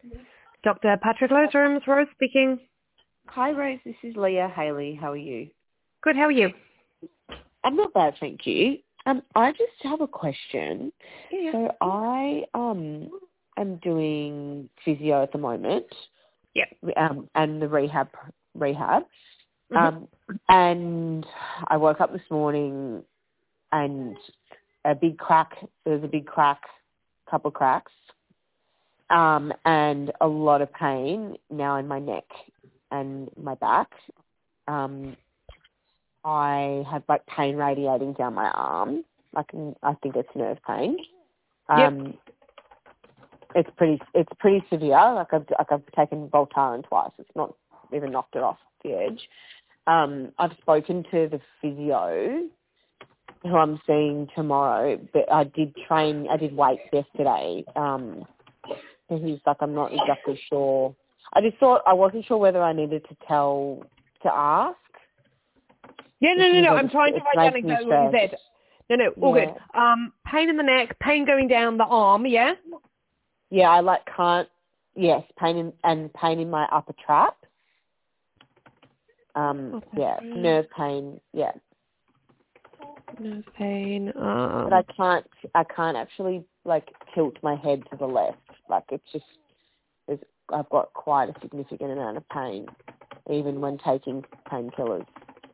Dr. Patrick Loserams, Rose speaking. Hi, Rose. This is Leah Haley. How are you? Good, how are you? I'm not bad, thank you. I just have a question. Yeah. So I am doing physio at the moment. Yeah. And the rehab. Mm-hmm. And I woke up this morning and there was a big crack, couple of cracks, and a lot of pain now in my neck and my back. I have like pain radiating down my arm. I think it's nerve pain. Yep. It's pretty severe. Like I've taken Voltaren twice. It's not even knocked it off the edge. I've spoken to the physio who I'm seeing tomorrow, but I did weights yesterday. And he's like, I'm not exactly sure. I wasn't sure whether I needed to ask. Yeah, no. I'm trying to write down exactly what you said. No, all good. Pain in the neck, pain going down the arm, yeah? Yeah, pain in my upper trap. Yeah, nerve pain, yeah. Nerve pain. But I can't actually like tilt my head to the left. Like I've got quite a significant amount of pain, even when taking painkillers.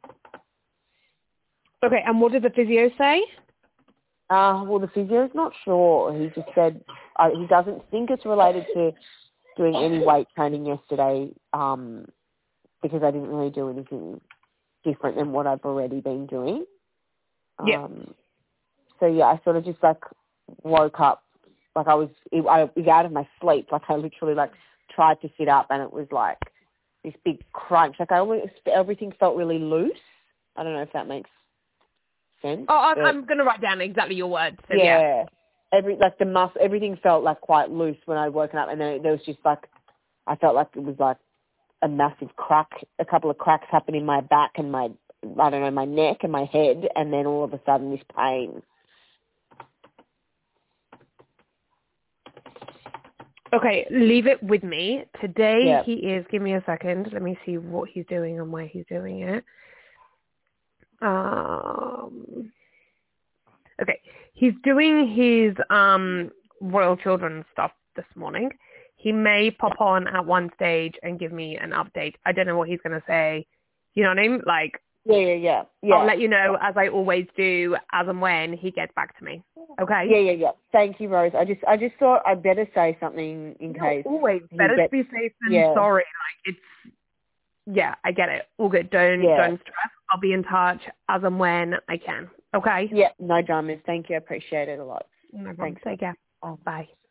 Okay, and what did the physio say? Well, the physio's not sure. He just said he doesn't think it's related to doing any weight training yesterday, because I didn't really do anything different than what I've already been doing. Yeah. So yeah, I sort of just like woke up, like I was out of my sleep. Like I literally like tried to sit up and it was like this big crunch. Like everything felt really loose. I don't know if that makes sense. Oh, I'm going to write down exactly your words. So yeah. Everything felt like quite loose when I'd woken up, and then there was just like, I felt like it was like a massive crack, a couple of cracks happened in my back and my neck and my head, and then all of a sudden this pain. Okay, leave it with me. Today Yeah. he is, give me a second, let me see what he's doing and where he's doing it. Okay, he's doing his Royal Children stuff this morning. He may pop on at one stage and give me an update. I don't know what he's going to say. You know what I mean? Like, Yeah. I'll let you know, as I always do, as and when he gets back to me. Okay? Yeah. Thank you, Rose. I just thought I'd better say something in case. Always better to be safe than sorry. Like, yeah, I get it. All good. Don't stress. I'll be in touch as and when I can. Okay? Yeah, no dramas. Thank you. I appreciate it a lot. No problem. Take care. Oh. Bye.